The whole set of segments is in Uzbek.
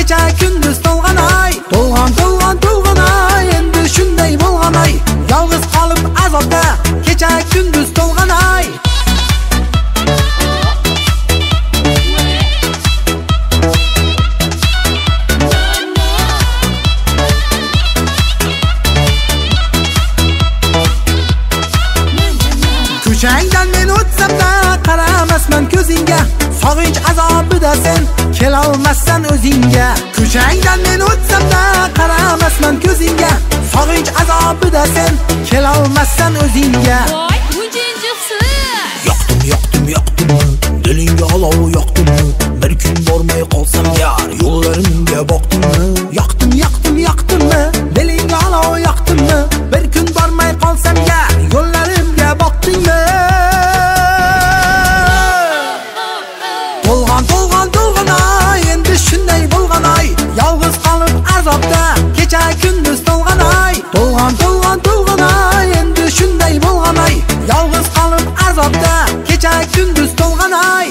kecha kunduz to'lg'an ay, to'lg'an ay, endi shunday bo'lgan ay, yolg'iz qolib azobda kecha kunduz to'lg'an ay. Ko'changdan men o'tsam-da qaramasman ko'zingga, sog'inch azobida sen kelolmassan o'zingga. Ko'changdan men o'tsam-da qaramasman ko'zingga, sog'inch azobida sen kelolmassan o'zingga. Voy, bunjinjiqsi. Yoqdim, dilingga olov yoqdimmi? Bir kun bormay qolsam yar, yo'llarimga boqdimmi? Yoqdimmi? Dilingga olov yoqdimmi? Bir kun bormay qolsam yar, yo'llarimga boqdingmi? To'lg'an ay, endi shunday bo'lgan ay, yolg'iz qolib azobda kecha kunduz to'lg'an ay. To'lg'an ay, endi shunday bo'lgan ay, yolg'iz qolib azobda kecha kunduz to'lg'an ay.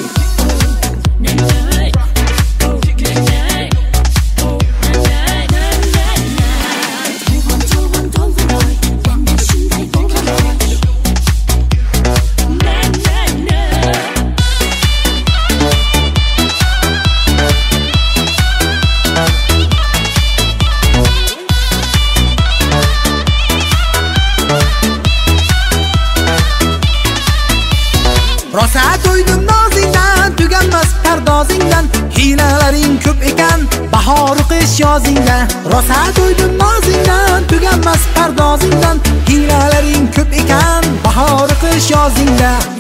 Rosa to'ydim nozingdan, tuganmas pardozingdan, hiylalaring ko'p ekan, bahor qish yozingdan. Rosa to'ydim nozingdan, tuganmas pardozingdan, hiylalaring ko'p ekan, bahor qish yozingdan.